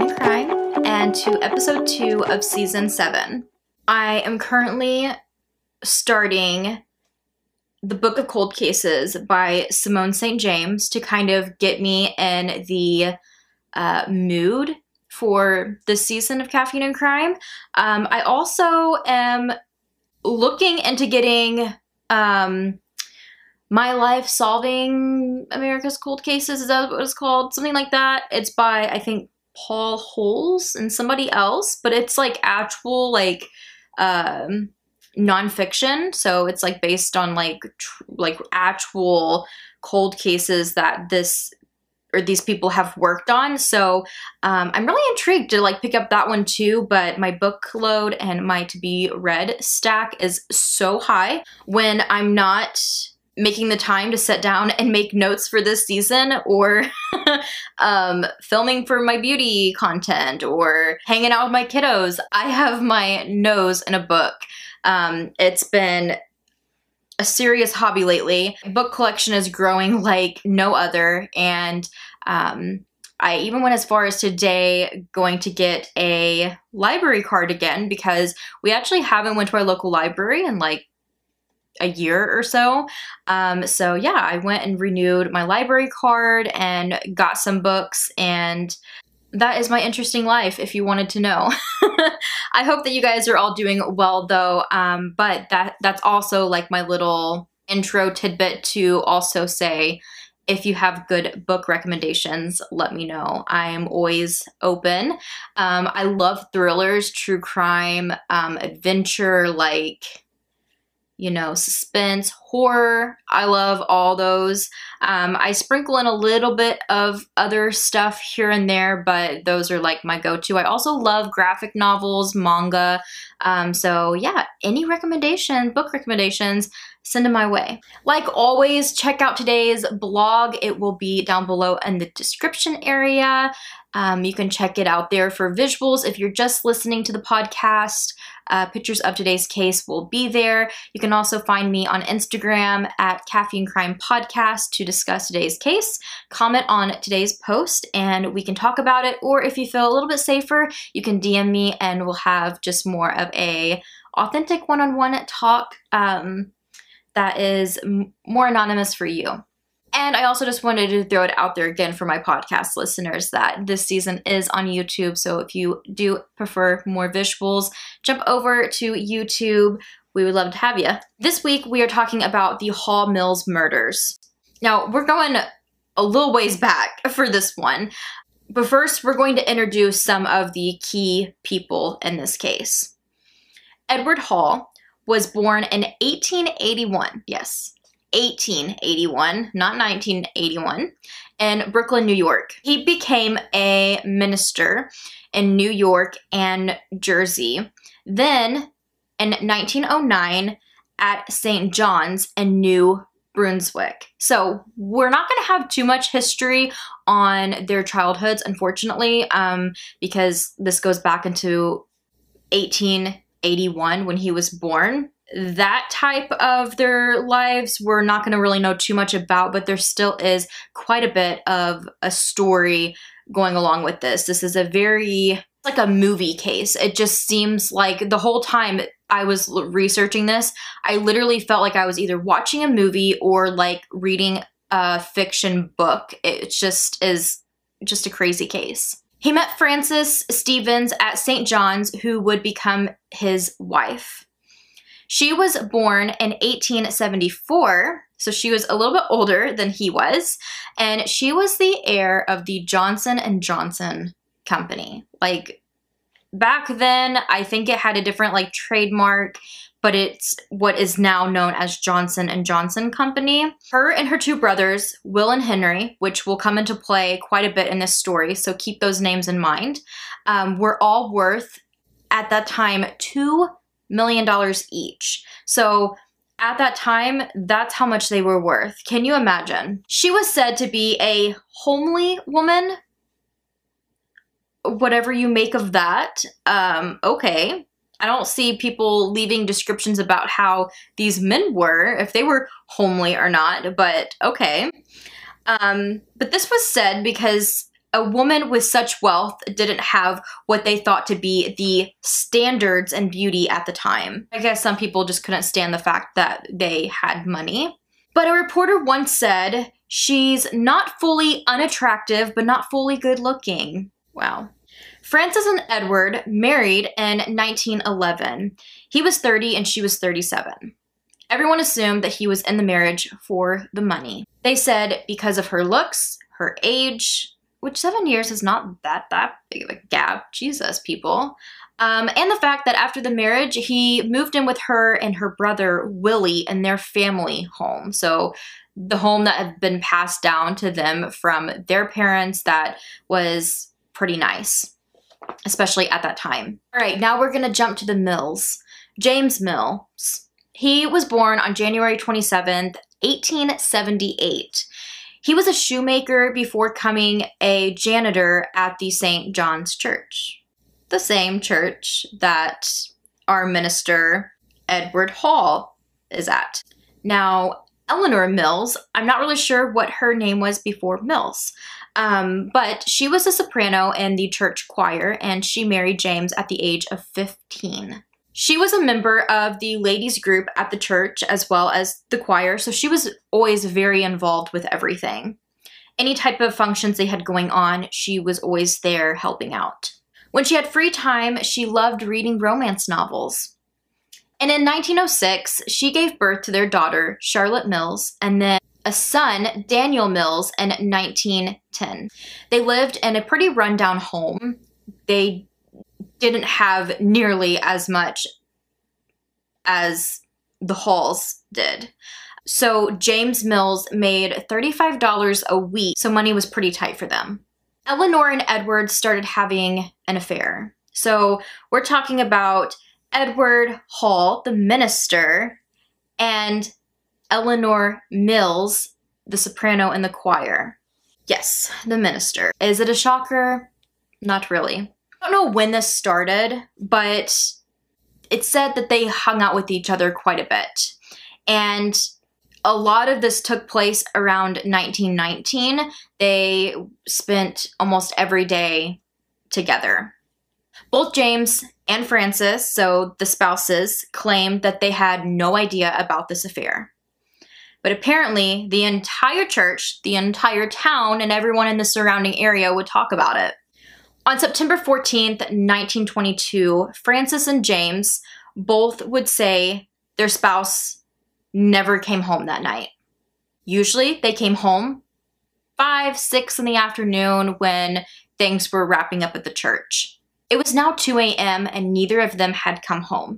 and Crime, and to episode 2 of season 7. I am currently starting the Book of Cold Cases by Simone St. James to kind of get me in the mood for this season of Caffeine and Crime. I also am looking into getting My Life Solving America's Cold Cases. Is that what it's called? Something like that. It's by, I think, Paul Holes and somebody else, but it's like actual like nonfiction. So it's like based on like actual cold cases that these people have worked on. So I'm really intrigued to like pick up that one too, but my book load and my to be read stack is so high when I'm not making the time to sit down and make notes for this season, or filming for my beauty content, or hanging out with my kiddos. I have my nose in a book. It's been a serious hobby lately. Book collection is growing like no other, and I even went as far as today going to get a library card again, because we actually haven't went to our local library in like a year or so. So yeah, I went and renewed my library card and got some books, and that is my interesting life, if you wanted to know. I hope that you guys are all doing well though, but that's also like my little intro tidbit to also say, if you have good book recommendations, let me know. I'm always open. I love thrillers, true crime, adventure, like, you know, suspense, horror. I love all those. I sprinkle in a little bit of other stuff here and there, but those are like my go-to. I also love graphic novels, manga. So yeah, any book recommendations, send them my way. Like always, check out today's blog. It will be down below in the description area. You can check it out there for visuals. If you're just listening to the podcast, pictures of today's case will be there. You can also find me on Instagram at Caffeine Crime Podcast to discuss today's case. Comment on today's post and we can talk about it. Or if you feel a little bit safer, you can DM me and we'll have just more of a authentic one-on-one talk that is more anonymous for you. And I also just wanted to throw it out there again for my podcast listeners that this season is on YouTube. So if you do prefer more visuals, jump over to YouTube. We would love to have you. This week, we are talking about the Hall Mills murders. Now, we're going a little ways back for this one. But first, we're going to introduce some of the key people in this case. Edward Hall was born in 1881. Yes. 1881, not 1981, in Brooklyn, New York. He became a minister in New York and Jersey. Then, in 1909, at St. John's in New Brunswick. So, we're not going to have too much history on their childhoods, unfortunately, because this goes back into 1881 when he was born. That type of their lives we're not going to really know too much about, but there still is quite a bit of a story going along with this. This is like a movie case. It just seems like the whole time I was researching this, I literally felt like I was either watching a movie or like reading a fiction book. It just is just a crazy case. He met Frances Stevens at St. John's, who would become his wife. She was born in 1874, so she was a little bit older than he was, and she was the heir of the Johnson & Johnson company. Like, back then, I think it had a different, like, trademark, but it's what is now known as Johnson & Johnson Company. Her and her two brothers, Will and Henry, which will come into play quite a bit in this story, so keep those names in mind, were all worth, at that time, $2 million each. So at that time, that's how much they were worth. Can you imagine? She was said to be a homely woman. Whatever you make of that, okay. I don't see people leaving descriptions about how these men were, if they were homely or not, but okay. But this was said because a woman with such wealth didn't have what they thought to be the standards and beauty at the time. I guess some people just couldn't stand the fact that they had money. But a reporter once said, "She's not fully unattractive, but not fully good looking." Wow. Frances and Edward married in 1911. He was 30 and she was 37. Everyone assumed that he was in the marriage for the money. They said because of her looks, her age, which 7 years is not that big of a gap. Jesus, people. And the fact that after the marriage, he moved in with her and her brother, Willie, in their family home. So the home that had been passed down to them from their parents that was pretty nice, especially at that time. All right, now we're going to jump to the Mills. James Mills. He was born on January 27th, 1878. He was a shoemaker before becoming a janitor at the St. John's Church. The same church that our minister, Edward Hall, is at. Now, Eleanor Mills, I'm not really sure what her name was before Mills, but she was a soprano in the church choir, and she married James at the age of 15. She was a member of the ladies group at the church as well as the choir, so she was always very involved with everything. Any type of functions they had going on, she was always there helping out. When she had free time, she loved reading romance novels. And in 1906, she gave birth to their daughter, Charlotte Mills, and then a son, Daniel Mills, in 1910. They lived in a pretty rundown home. They didn't have nearly as much as the Halls did. So James Mills made $35 a week, so money was pretty tight for them. Eleanor and Edward started having an affair. So we're talking about Edward Hall, the minister, and Eleanor Mills, the soprano in the choir. Yes, the minister. Is it a shocker? Not really. I don't know when this started, but it said that they hung out with each other quite a bit. And a lot of this took place around 1919. They spent almost every day together. Both James and Frances, so the spouses, claimed that they had no idea about this affair. But apparently, the entire church, the entire town, and everyone in the surrounding area would talk about it. On September 14th, 1922, Frances and James both would say their spouse never came home that night. Usually, they came home 5, 6 in the afternoon when things were wrapping up at the church. It was now 2 a.m. and neither of them had come home.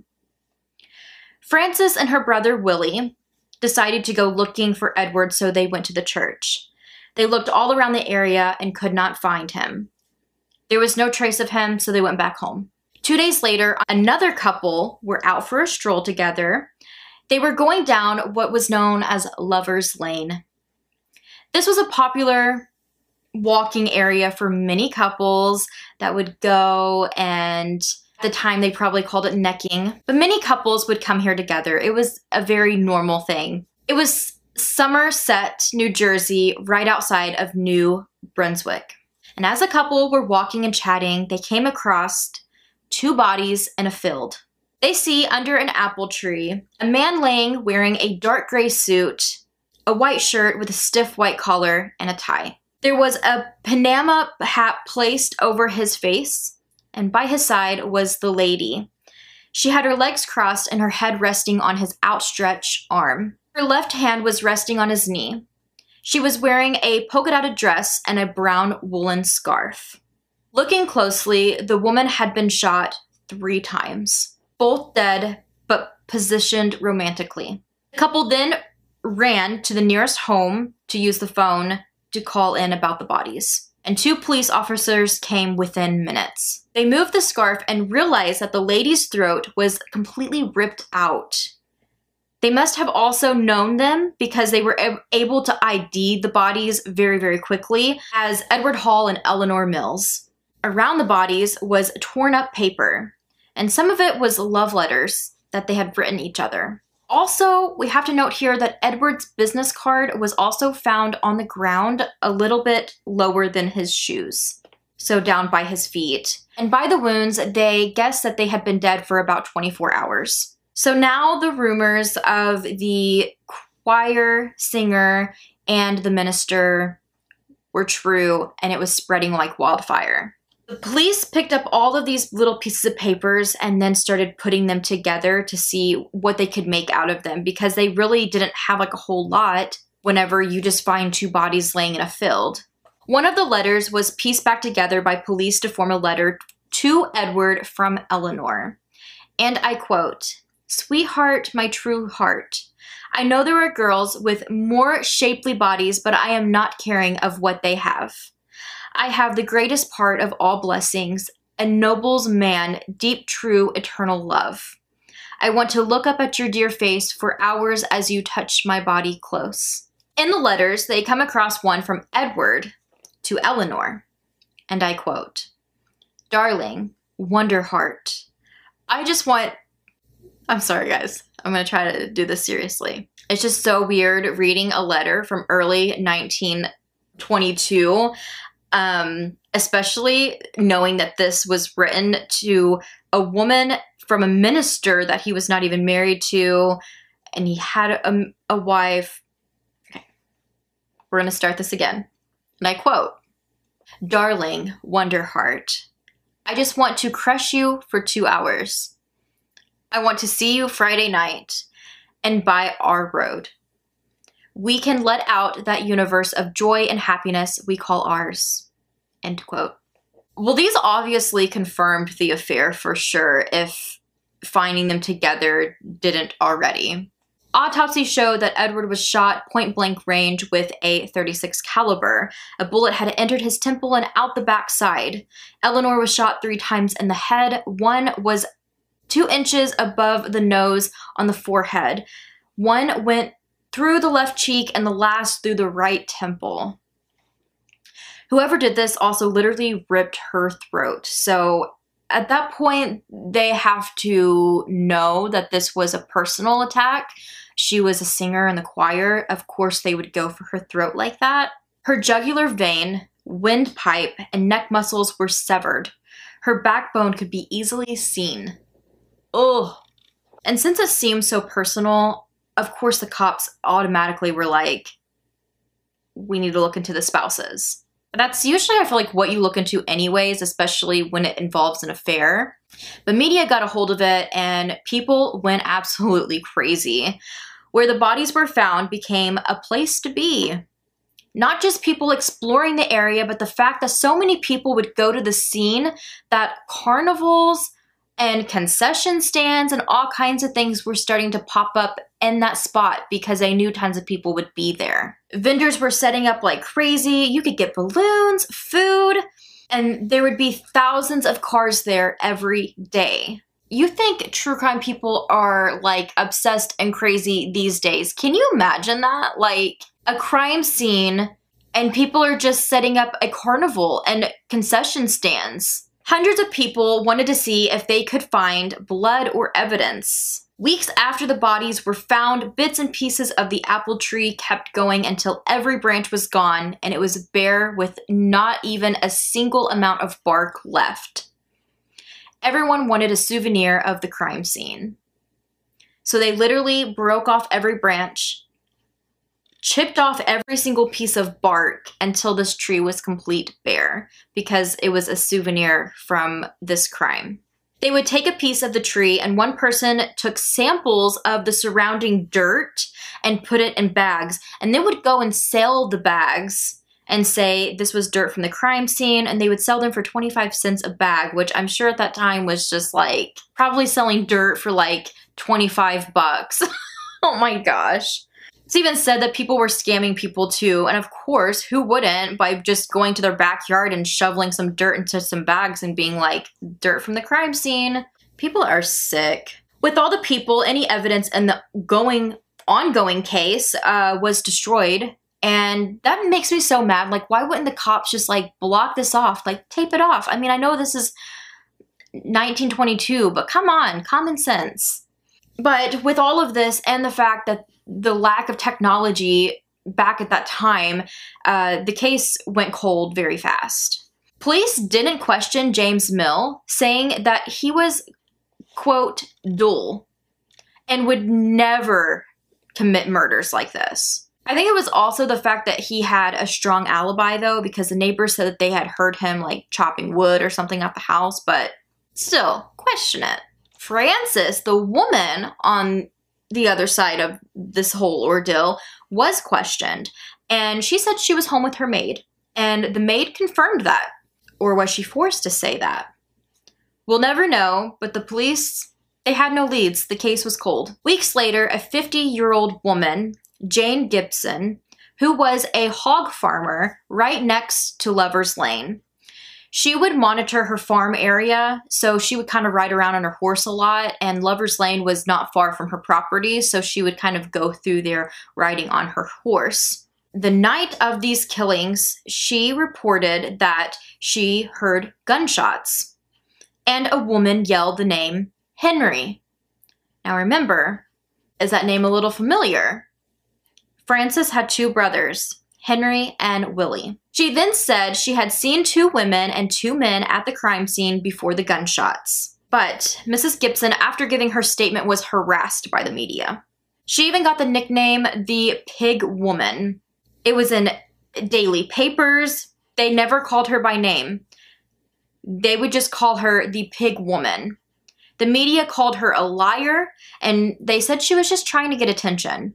Frances and her brother Willie decided to go looking for Edward, so they went to the church. They looked all around the area and could not find him. There was no trace of him, so they went back home. 2 days later, another couple were out for a stroll together. They were going down what was known as Lover's Lane. This was a popular walking area for many couples that would go, and at the time they probably called it necking. But many couples would come here together. It was a very normal thing. It was Somerset, New Jersey, right outside of New Brunswick. And as a couple were walking and chatting, they came across 2 bodies in a field. They see under an apple tree a man laying wearing a dark gray suit, a white shirt with a stiff white collar, and a tie. There was a Panama hat placed over his face, and by his side was the lady. She had her legs crossed and her head resting on his outstretched arm. Her left hand was resting on his knee. She was wearing a polka-dotted dress and a brown woolen scarf. Looking closely, the woman had been shot 3 times, both dead but positioned romantically. The couple then ran to the nearest home to use the phone to call in about the bodies, and 2 police officers came within minutes. They moved the scarf and realized that the lady's throat was completely ripped out. They must have also known them because they were able to ID the bodies very, very quickly as Edward Hall and Eleanor Mills. Around the bodies was torn up paper, and some of it was love letters that they had written each other. Also, we have to note here that Edward's business card was also found on the ground a little bit lower than his shoes, so down by his feet. And by the wounds, they guessed that they had been dead for about 24 hours. So now the rumors of the choir singer and the minister were true, and it was spreading like wildfire. The police picked up all of these little pieces of papers and then started putting them together to see what they could make out of them, because they really didn't have like a whole lot whenever you just find two bodies laying in a field. One of the letters was pieced back together by police to form a letter to Edward from Eleanor. And I quote, "Sweetheart, my true heart, I know there are girls with more shapely bodies, but I am not caring of what they have. I have the greatest part of all blessings, a noble's man, deep, true, eternal love. I want to look up at your dear face for hours as you touch my body close." In the letters, they come across one from Edward to Eleanor, and I quote, "Darling, wonder heart, I just want..." I'm sorry guys, I'm gonna try to do this seriously. It's just so weird reading a letter from early 1922, especially knowing that this was written to a woman from a minister that he was not even married to, and he had a wife. Okay, we're gonna start this again. And I quote, "Darling, wonder heart, I just want to crush you for 2 hours. I want to see you Friday night and by our road. We can let out that universe of joy and happiness we call ours." End quote. Well, these obviously confirmed the affair for sure, if finding them together didn't already. Autopsy showed that Edward was shot point blank range with a .36 caliber. A bullet had entered his temple and out the backside. Eleanor was shot 3 times in the head. One was 2 inches above the nose on the forehead. One went through the left cheek and the last through the right temple. Whoever did this also literally ripped her throat. So at that point, they have to know that this was a personal attack. She was a singer in the choir. Of course, they would go for her throat like that. Her jugular vein, windpipe, and neck muscles were severed. Her backbone could be easily seen. Ugh. And since it seemed so personal, of course the cops automatically were like, we need to look into the spouses. That's usually, I feel like, what you look into anyways, especially when it involves an affair. But media got a hold of it and people went absolutely crazy. Where the bodies were found became a place to be. Not just people exploring the area, but the fact that so many people would go to the scene that carnivals and concession stands and all kinds of things were starting to pop up in that spot because they knew tons of people would be there. Vendors were setting up like crazy. You could get balloons, food, and there would be thousands of cars there every day. You think true crime people are like obsessed and crazy these days. Can you imagine that? Like a crime scene and people are just setting up a carnival and concession stands. Hundreds of people wanted to see if they could find blood or evidence. Weeks after the bodies were found, bits and pieces of the apple tree kept going until every branch was gone and it was bare with not even a single amount of bark left. Everyone wanted a souvenir of the crime scene. So they literally broke off every branch, chipped off every single piece of bark until this tree was complete bare because it was a souvenir from this crime. They would take a piece of the tree and one person took samples of the surrounding dirt and put it in bags, and they would go and sell the bags and say this was dirt from the crime scene, and they would sell them for 25 cents a bag, which I'm sure at that time was just like probably selling dirt for like 25 bucks. Oh my gosh. It's even said that people were scamming people too, and of course, who wouldn't, by just going to their backyard and shoveling some dirt into some bags and being like, dirt from the crime scene. People are sick. With all the people, any evidence in the ongoing case was destroyed, and that makes me so mad. Like, why wouldn't the cops just like block this off, like tape it off? I mean, I know this is 1922, but come on, common sense. But with all of this and the fact that the lack of technology back at that time, the case went cold very fast. Police didn't question James Mill, saying that he was, quote, dull, and would never commit murders like this. I think it was also the fact that he had a strong alibi, though, because the neighbors said that they had heard him, like, chopping wood or something at the house, but still, question it. Frances, the woman on the other side of this whole ordeal, was questioned, and she said she was home with her maid, and the maid confirmed that. Or was she forced to say that? We'll never know, but the police, they had no leads. The case was cold. Weeks later, a 50-year-old woman, Jane Gibson, who was a hog farmer right next to Lover's Lane, she would monitor her farm area, so she would kind of ride around on her horse a lot, and Lover's Lane was not far from her property, so she would kind of go through there riding on her horse. The night of these killings, she reported that she heard gunshots, and a woman yelled the name Henry. Now remember, is that name a little familiar? Frances had two brothers, Henry and Willie. She then said she had seen two women and two men at the crime scene before the gunshots. But Mrs. Gibson, after giving her statement, was harassed by the media. She even got the nickname the Pig Woman. It was in daily papers. They never called her by name. They would just call her the Pig Woman. The media called her a liar, and they said she was just trying to get attention.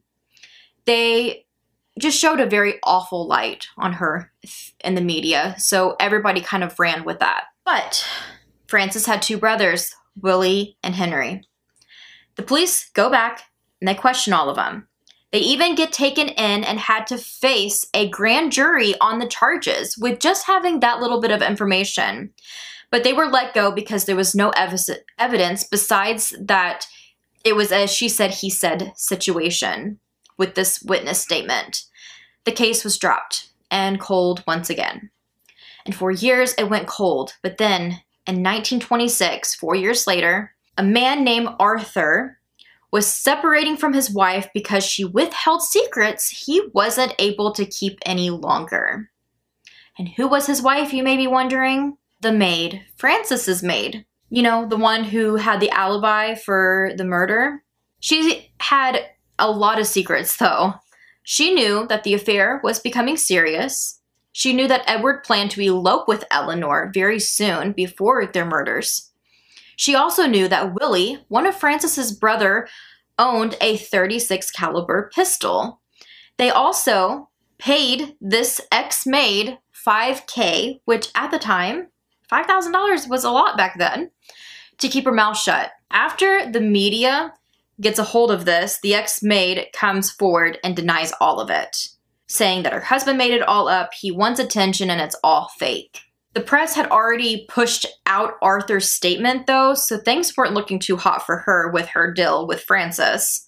They just showed a very awful light on her in the media, so everybody kind of ran with that. But Frances had two brothers, Willie and Henry. The police go back and they question all of them. They even get taken in and had to face a grand jury on the charges with just having that little bit of information. But they were let go because there was no evidence besides that it was a she said, he said situation with this witness statement. The case was dropped and cold once again. And for years it went cold, but then in 1926, 4 years later, a man named Arthur was separating from his wife because she withheld secrets he wasn't able to keep any longer. And who was his wife, you may be wondering? The maid, Frances's maid. You know, the one who had the alibi for the murder. She had a lot of secrets, though. She knew that the affair was becoming serious. She knew that Edward planned to elope with Eleanor very soon before their murders. She also knew that Willie, one of Frances's brother, owned a .36 caliber pistol. They also paid this ex-maid $5,000, which at the time, $5,000 was a lot back then, to keep her mouth shut. After the media gets a hold of this, the ex-maid comes forward and denies all of it, saying that her husband made it all up, he wants attention, and it's all fake. The press had already pushed out Arthur's statement, though, so things weren't looking too hot for her with her deal with Frances,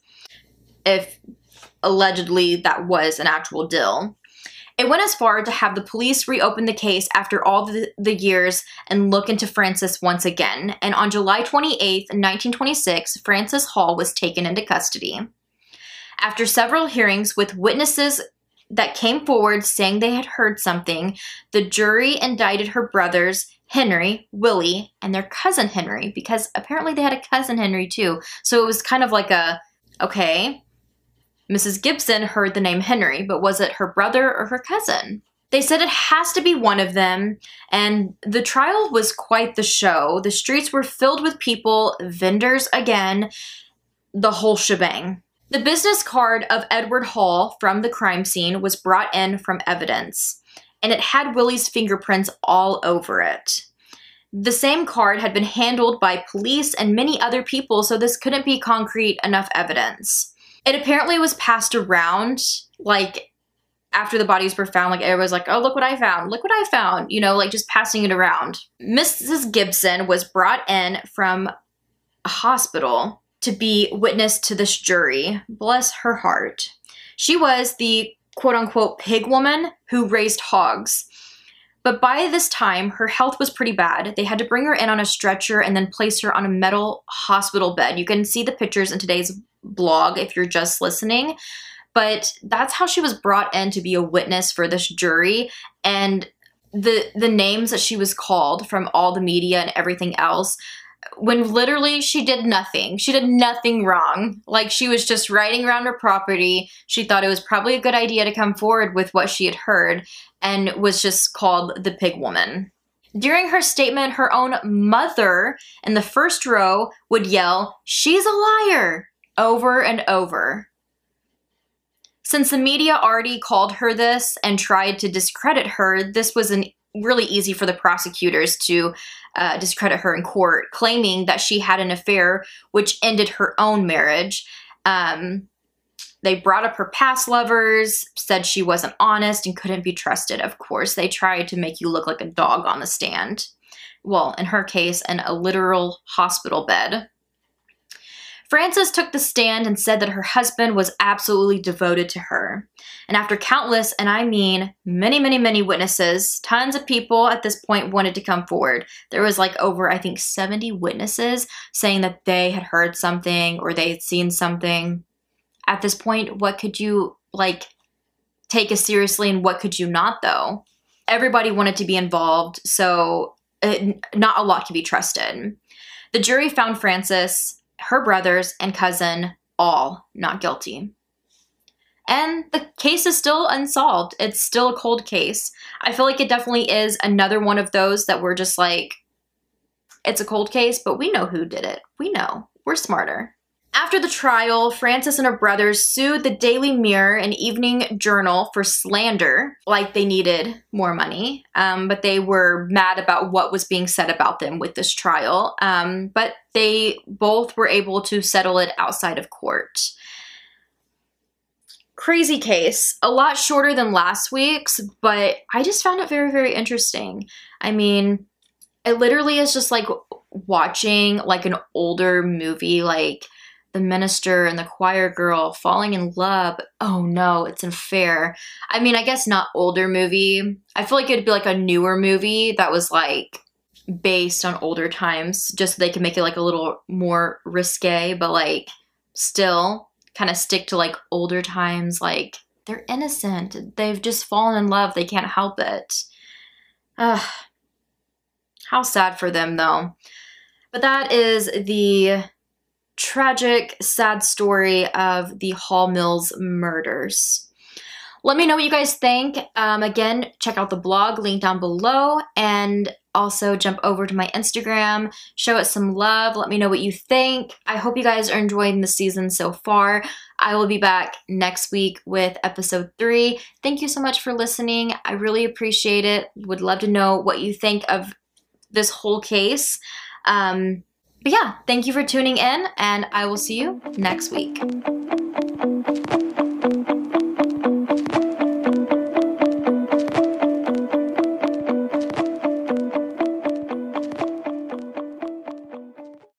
if allegedly that was an actual deal. It went as far to have the police reopen the case after all the years and look into Frances once again. And on July 28th, 1926, Frances Hall was taken into custody. After several hearings with witnesses that came forward saying they had heard something, the jury indicted her brothers, Henry, Willie, and their cousin Henry, because apparently they had a cousin Henry too. So it was kind of like a, okay, Mrs. Gibson heard the name Henry, but was it her brother or her cousin? They said it has to be one of them, and the trial was quite the show. The streets were filled with people, vendors again, the whole shebang. The business card of Edward Hall from the crime scene was brought in from evidence, and it had Willie's fingerprints all over it. The same card had been handled by police and many other people, so this couldn't be concrete enough evidence. It apparently was passed around, like, after the bodies were found, like, everybody was like, oh, look what I found, look what I found, you know, like, just passing it around. Mrs. Gibson was brought in from a hospital to be witness to this jury. Bless her heart. She was the quote-unquote pig woman who raised hogs. But by this time, her health was pretty bad. They had to bring her in on a stretcher and then place her on a metal hospital bed. You can see the pictures in today's blog if you're just listening. But that's how she was brought in to be a witness for this jury. And the names that she was called from all the media and everything else, when literally she did nothing. She did nothing wrong. Like, she was just riding around her property. She thought it was probably a good idea to come forward with what she had heard and was just called the pig woman. During her statement, her own mother in the first row would yell, "She's a liar," over and over. Since the media already called her this and tried to discredit her, this was really easy for the prosecutors to discredit her in court, claiming that she had an affair which ended her own marriage. They brought up her past lovers, said she wasn't honest and couldn't be trusted. Of course, they tried to make you look like a dog on the stand. Well, in her case, in a literal hospital bed. Frances took the stand and said that her husband was absolutely devoted to her. And after countless, and I mean many, many, many witnesses, tons of people at this point wanted to come forward. There was like over, I think, 70 witnesses saying that they had heard something or they had seen something. At this point, what could you take as seriously and what could you not, though? Everybody wanted to be involved, so not a lot could be trusted. The jury found Frances, her brothers, and cousin all not guilty. And the case is still unsolved. It's still a cold case. I feel like it definitely is another one of those that we're just like, it's a cold case, but we know who did it. We know. We're smarter. After the trial, Frances and her brothers sued the Daily Mirror and Evening Journal for slander, like they needed more money, but they were mad about what was being said about them with this trial, but they both were able to settle it outside of court. Crazy case, a lot shorter than last week's, but I just found it very, very interesting. I mean, it literally is just like watching like an older movie, like The Minister and the Choir Girl falling in love. Oh no, it's an affair. I mean, I guess not older movie. I feel like it'd be like a newer movie that was like based on older times, just so they can make it like a little more risque, but like still kind of stick to like older times. Like, they're innocent. They've just fallen in love. They can't help it. How sad for them though. But that is the tragic, sad story of the Hall Mills murders. Let me know what you guys think. Again, check out the blog, link down below, and also jump over to my Instagram, show it some love, let me know what you think. I hope you guys are enjoying the season so far. I will be back next week with episode 3. Thank you so much for listening. I really appreciate it. Would love to know what you think of this whole case. But yeah, thank you for tuning in, and I will see you next week.